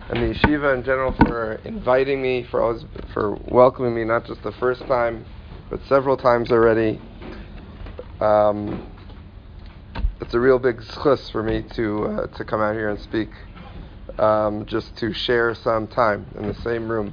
and the yeshiva in general for inviting me, for welcoming me, not just the first time, but several times already. It's a real big zchus for me to come out here and speak, just to share some time in the same room.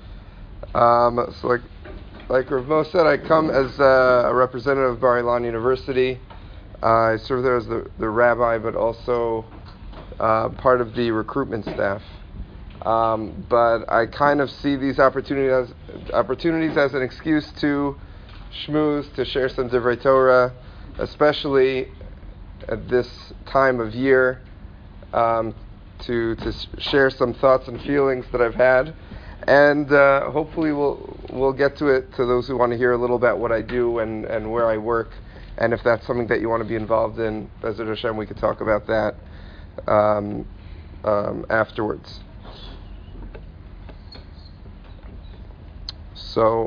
So like Rav Mo said, I come as a representative of Bar Ilan University. I serve there as the rabbi, but also part of the recruitment staff. But I kind of see these opportunities as an excuse to shmooze, to share some Divrei Torah, especially at this time of year, to share some thoughts and feelings that I've had, and hopefully we'll get to those who want to hear a little about what I do and where I work, and if that's something that you want to be involved in, Be'ezrat Hashem, we could talk about that afterwards. So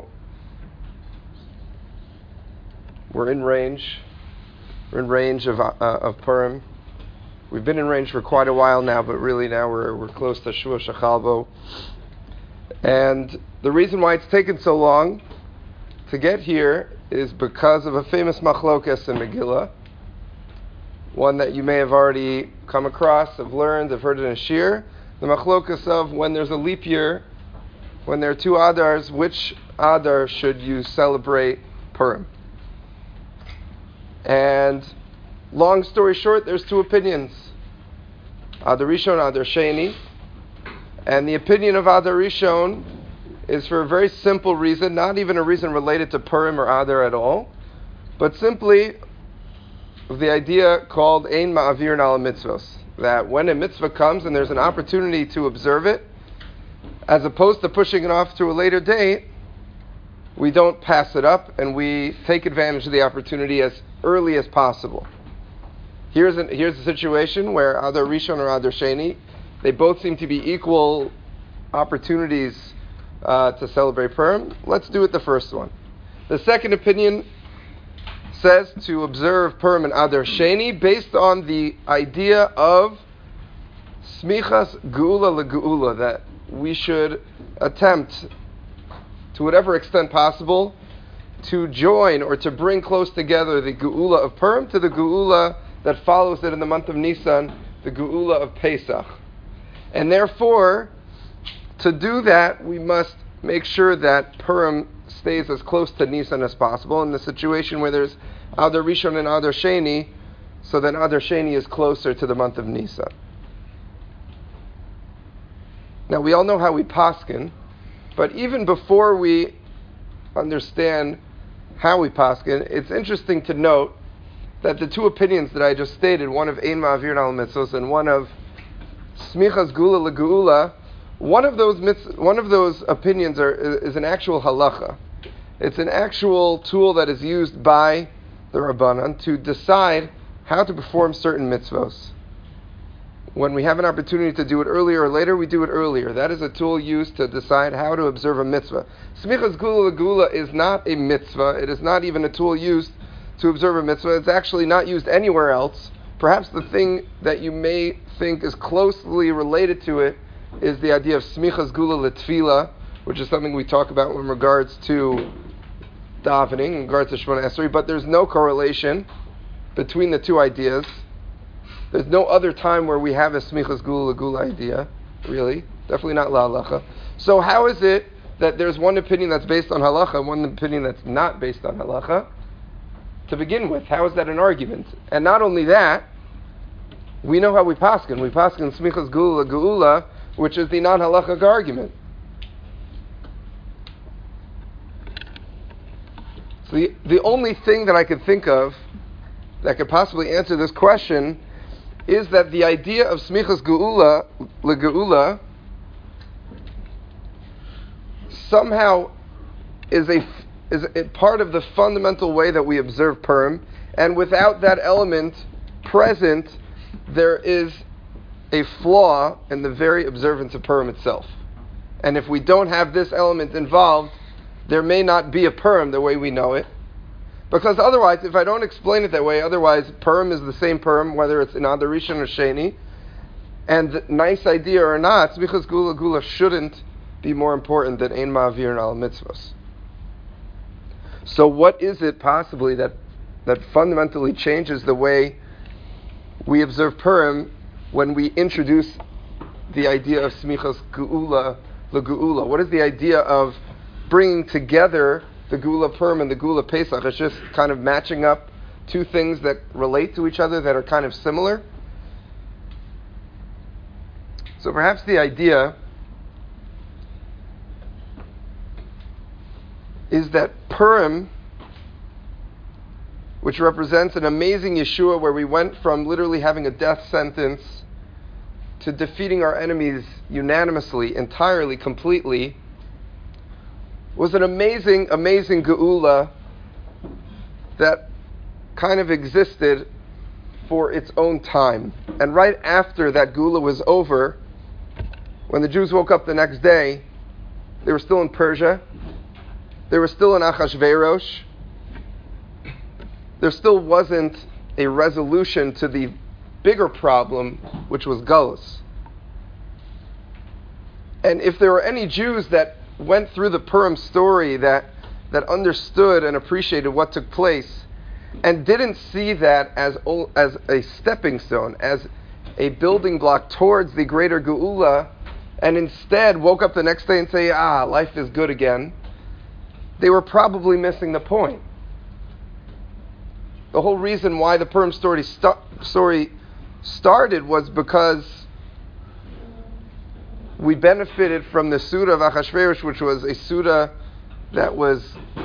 we're in range. We're in range of Purim. We've been in range for quite a while now, but really now we're close to Shua Shechalbo. And the reason why it's taken so long to get here is because of a famous machlokas in Megillah, one that you may have already come across, have learned, have heard in a shir, the machlokas of when there's a leap year, when there are two Adars, which Adar should you celebrate Purim? And long story short, there's two opinions. Adar Rishon, Adar Sheni. And the opinion of Adar Rishon is for a very simple reason, not even a reason related to Purim or Adar at all, but simply the idea called Ein Ma'avirin Ala Mitzvos, that when a mitzvah comes and there's an opportunity to observe it, as opposed to pushing it off to a later date, we don't pass it up and we take advantage of the opportunity as early as possible. Here's a situation where Adar Rishon or Adar Sheni, they both seem to be equal opportunities to celebrate Purim. Let's do it the first one. The second opinion says to observe Purim and Adar Sheni based on the idea of Smichas Geula LeGeula, that we should attempt, to whatever extent possible, to join or to bring close together the Geula of Purim to the Geula that follows it in the month of Nisan, the Geula of Pesach. And therefore, to do that, we must make sure that Purim stays as close to Nisan as possible. In the situation where there's Adar Rishon and Adar Sheni, so then Adar Sheni is closer to the month of Nisan. Now, we all know how we paskin, but even before we understand how we paskin, it's interesting to note that the two opinions that I just stated, one of Ein Ma'avirin Ala Mitzvos and one of Smichas Geula LeGeula, one of those opinions is an actual halacha. It's an actual tool that is used by the Rabbanan to decide how to perform certain mitzvos. When we have an opportunity to do it earlier or later, we do it earlier. That is a tool used to decide how to observe a mitzvah. Smichas Geula LeGeula is not a mitzvah. It is not even a tool used to observe a mitzvah. It's actually not used anywhere else. Perhaps the thing that you may think is closely related to it is the idea of Smichas Geula LeTefillah, which is something we talk about in regards to davening, in regards to Shemona Esrei, but there's no correlation between the two ideas. There's no other time where we have a Smichas Geula LeGeula idea, really. Definitely not La Halacha. So how is it that there's one opinion that's based on Halacha and one opinion that's not based on Halacha? To begin with, how is that an argument? And not only that, we know how we paskin. We paskin Smichas Geula LeGeula, which is the non-halachic argument. So the only thing that I could think of that could possibly answer this question is that the idea of Smichas Geula LeGeula somehow is a part of the fundamental way that we observe Purim, and without that element present, there is a flaw in the very observance of Purim itself. And if we don't have this element involved, there may not be a Purim the way we know it. Because otherwise, if I don't explain it that way, otherwise Purim is the same Purim, whether it's in Adar Rishon or Sheni, And nice idea or not, Smichas Gula shouldn't be more important than Ein Ma'avir Al Mitzvos. So what is it possibly that fundamentally changes the way we observe Purim when we introduce the idea of Smichas Geula LeGeula? What is the idea of bringing together the Geula Purim and the Geula Pesach? It's just kind of matching up two things that relate to each other that are kind of similar. So perhaps the idea is that Purim, which represents an amazing Yeshua where we went from literally having a death sentence to defeating our enemies unanimously, entirely, completely, was an amazing, amazing Geula that kind of existed for its own time. And right after that Geula was over, when the Jews woke up the next day, they were still in Persia, they were still in Achashverosh, there still wasn't a resolution to the bigger problem, which was Galus. And if there were any Jews that went through the Purim story that understood and appreciated what took place, and didn't see that as a stepping stone, as a building block towards the greater Geula, and instead woke up the next day and say, life is good again, they were probably missing the point. The whole reason why the Purim story started was because we benefited from the Suda of Achashverosh, which was a Suda that was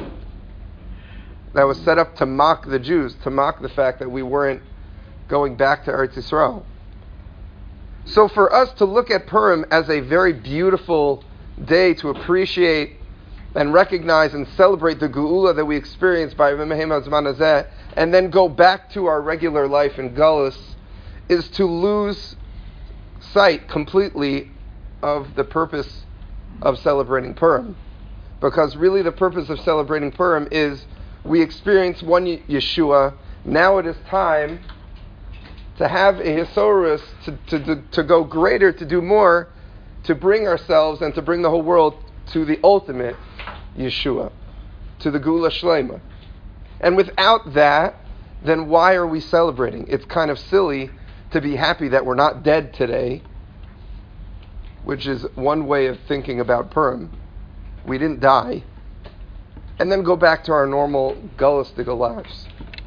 set up to mock the Jews, to mock the fact that we weren't going back to Eretz Yisrael. So for us to look at Purim as a very beautiful day to appreciate and recognize and celebrate the Geula that we experience by V'mehem Hazman Hazeh, and then go back to our regular life in Galus, is to lose sight completely of the purpose of celebrating Purim. Because really the purpose of celebrating Purim is we experience one Yeshua. Now it is time to have a Hisorus, to go greater, to do more, to bring ourselves and to bring the whole world to the ultimate Yeshua, to the Geula Shlema. And without that, then why are we celebrating? It's kind of silly to be happy that we're not dead today, which is one way of thinking about Purim. We didn't die. And then go back to our normal Gulistic lives.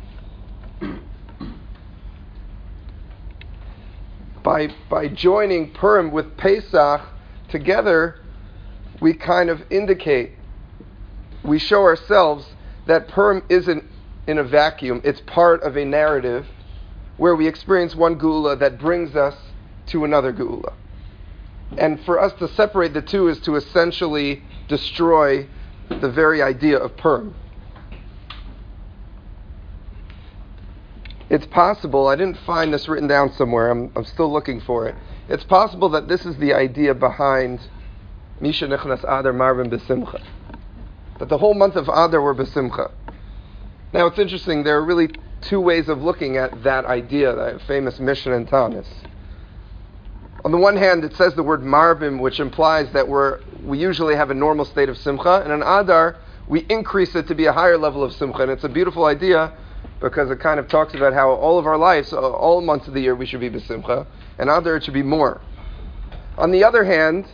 By joining Purim with Pesach together, we kind of indicate, we show ourselves that Purim isn't in a vacuum. It's part of a narrative where we experience one Geula that brings us to another Geula. And for us to separate the two is to essentially destroy the very idea of Purim. It's possible, I didn't find this written down somewhere, I'm still looking for it. It's possible that this is the idea behind Misha Nechnas Adar Marvin B'Simcha. That the whole month of Adar were B'Simcha. Now it's interesting, there are really two ways of looking at that idea, that famous Mishnah and Tanis. On the one hand, it says the word Marvim, which implies that we usually have a normal state of Simcha, and in Adar, we increase it to be a higher level of Simcha. And it's a beautiful idea, because it kind of talks about how all of our lives, all months of the year, we should be B'Simcha, and Adar it should be more. On the other hand,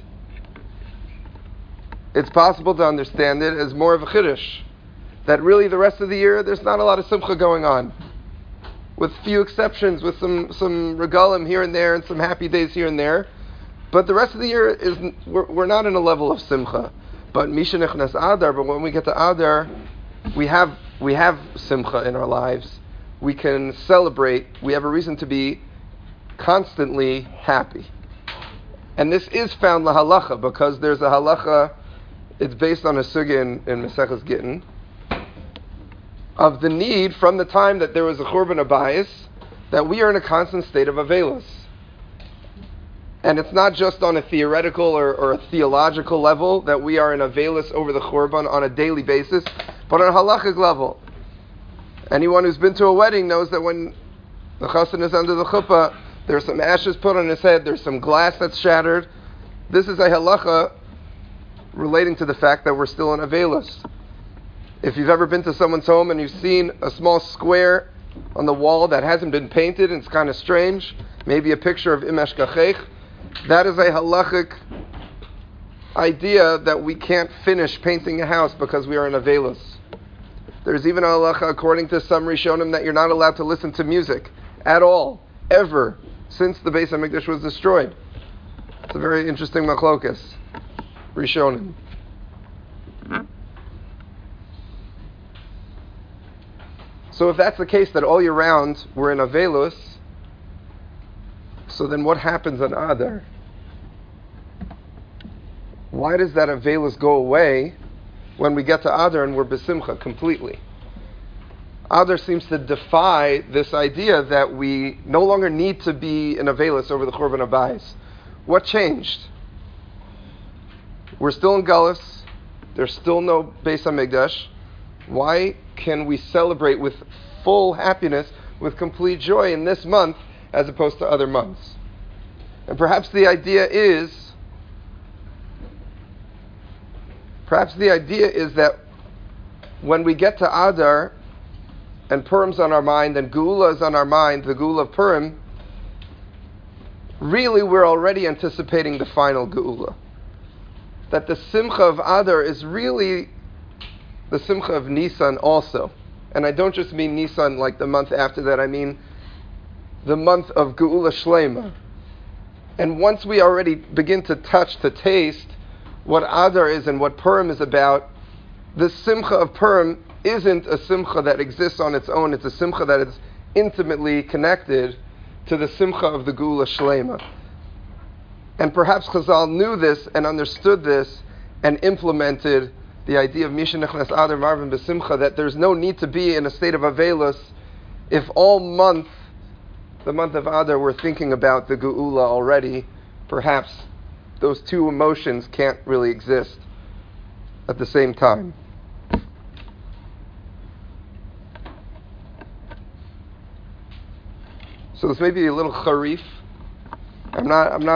it's possible to understand it as more of a Chiddush, that really the rest of the year, there's not a lot of Simcha going on. With few exceptions, with some regalim here and there, and some happy days here and there. But the rest of the year, we're not in a level of Simcha. But Misha Nechnas Adar, but when we get to Adar, we have Simcha in our lives. We can celebrate. We have a reason to be constantly happy. And this is found la halacha, because there's a halacha, it's based on a sugya in Maseches Gittin, of the need from the time that there was a Churban Abayis, that we are in a constant state of Avelis. And it's not just on a theoretical or a theological level that we are in Avelis over the Churban on a daily basis, but on a halachic level. Anyone who's been to a wedding knows that when the chassan is under the chuppah, There's some ashes put on his head. There's some glass that's shattered. This is a halacha relating to the fact that we're still in Avelos. If you've ever been to someone's home and you've seen a small square on the wall that hasn't been painted and it's kind of strange, maybe a picture of Imesh Kachech, that is a halachic idea that we can't finish painting a house because we are in Avelos. There's even a halacha, according to some Rishonim, that you're not allowed to listen to music at all, ever, since the Beis HaMikdash was destroyed. It's a very interesting machlokas, Rishonim. So if that's the case, that all year round we're in Avelos, so then what happens on Adar? Why does that Avelos go away when we get to Adar and we're besimcha completely? Adar seems to defy this idea that we no longer need to be in Avelos over the Churban Abayis. What changed? We're still in Galus. There's still no Beis HaMikdash. Why can we celebrate with full happiness, with complete joy in this month as opposed to other months? And perhaps the idea is that when we get to Adar and Purim's on our mind and Geula is on our mind, the Geula of Purim, really we're already anticipating the final Geula. That the Simcha of Adar is really the Simcha of Nisan also. And I don't just mean Nisan like the month after that, I mean the month of Geula Shlema. And once we already begin to touch, to taste what Adar is and what Purim is about, the Simcha of Purim isn't a Simcha that exists on its own, it's a Simcha that is intimately connected to the Simcha of the Geula Shlema. And perhaps Chazal knew this and understood this and implemented the idea of Misha Nechnas Adar Marvin B'Simcha, that there's no need to be in a state of Avelos if all month, the month of Adar, we're thinking about the Geula already. Perhaps those two emotions can't really exist at the same time. So this may be a little charif. I'm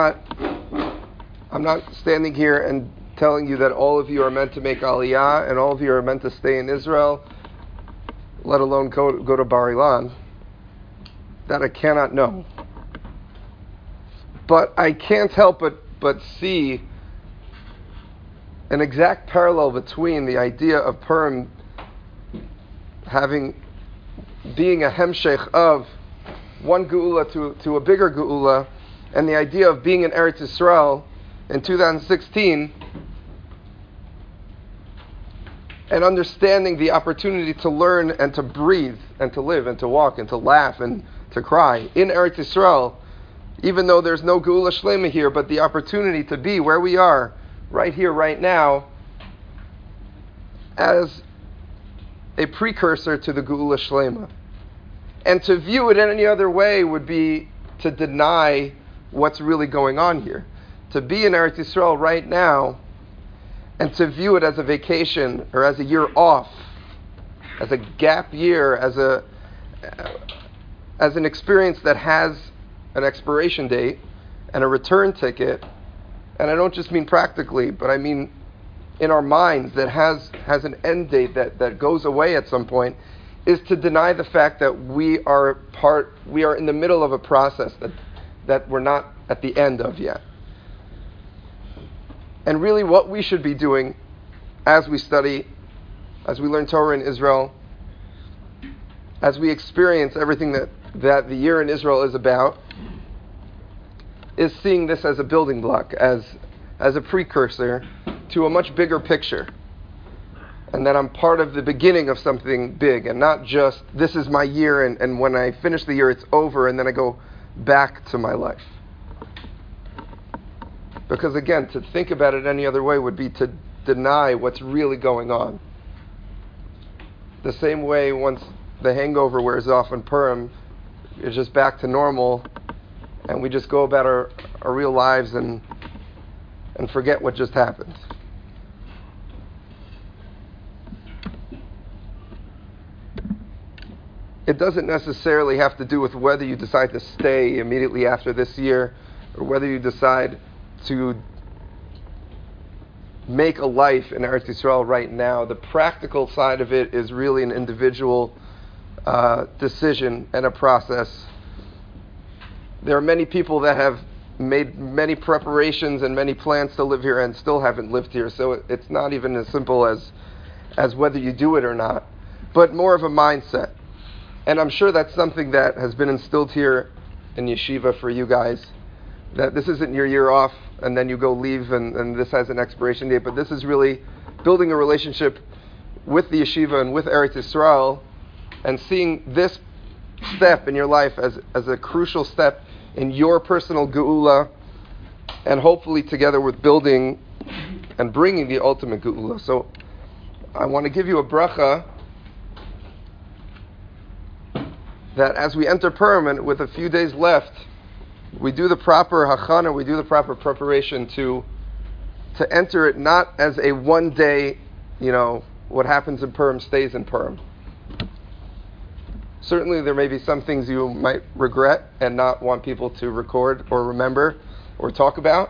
not standing here and telling you that all of you are meant to make Aliyah and all of you are meant to stay in Israel, let alone go to Bar Ilan. That I cannot know. But I can't help but see an exact parallel between the idea of Purim being a hemshech of one geula to a bigger geula, and the idea of being in Eretz Yisrael in 2016 and understanding the opportunity to learn and to breathe and to live and to walk and to laugh and to cry in Eretz Yisrael, even though there's no Geula Shlema here, but the opportunity to be where we are, right here, right now, as a precursor to the Geula Shlema. And to view it in any other way would be to deny what's really going on here. To be in Eretz Yisrael right now and to view it as a vacation or as a year off, as a gap year, as an experience that has an expiration date and a return ticket, and I don't just mean practically, but I mean in our minds, that has an end date that goes away at some point, is to deny the fact that we are in the middle of a process that we're not at the end of yet. And really what we should be doing as we study, as we learn Torah in Israel, as we experience everything that the year in Israel is about, is seeing this as a building block, as a precursor to a much bigger picture. And that I'm part of the beginning of something big, and not just, this is my year, and when I finish the year, it's over, and then I go back to my life. Because again, to think about it any other way would be to deny what's really going on. The same way once the hangover wears off in Purim, it's just back to normal, and we just go about our real lives and forget what just happened. It it doesn't necessarily have to do with whether you decide to stay immediately after this year or whether you decide to make a life in Eretz Yisrael right now. The practical side of it is really an individual decision and a process. There are many people that have made many preparations and many plans to live here and still haven't lived here, so it's not even as simple as whether you do it or not, but more of a mindset. And I'm sure that's something that has been instilled here in yeshiva for you guys, that this isn't your year off and then you go leave and this has an expiration date, but this is really building a relationship with the yeshiva and with Eretz Yisrael and seeing this step in your life as a crucial step in your personal geula, and hopefully together with building and bringing the ultimate geula. So I want to give you a bracha that as we enter Purim, with a few days left, we do the proper hachana, we do the proper preparation to enter it not as a one day, what happens in Purim stays in Purim. Certainly there may be some things you might regret and not want people to record or remember or talk about.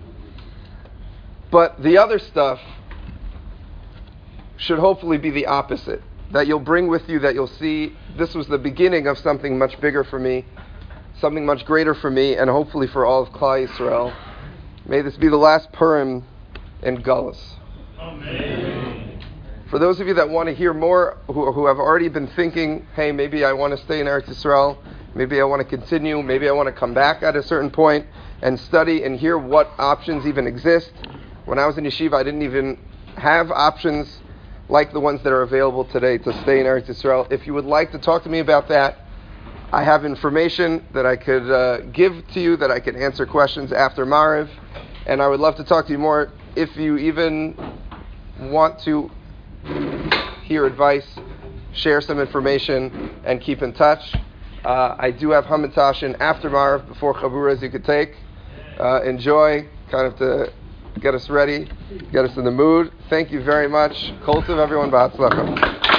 But the other stuff should hopefully be the opposite. That you'll bring with you, that you'll see this was the beginning of something much bigger for me, something much greater for me, and hopefully for all of Klal Yisrael. May this be the last Purim in Gullus. Amen. For those of you that want to hear more, who have already been thinking, hey, maybe I want to stay in Eretz Yisrael, maybe I want to continue, maybe I want to come back at a certain point and study and hear what options even exist. When I was in yeshiva, I didn't even have options like the ones that are available today to stay in Eretz Yisrael. If you would like to talk to me about that, I have information that I could give to you, that I can answer questions after Mariv, and I would love to talk to you more. If you even want to hear advice, share some information, and keep in touch, I do have Hamantashin after Mariv, before Chaburas you could take. Enjoy, kind of to get us ready, get us in the mood. Thank you very much. Kol tov, everyone. B'hatzlacha.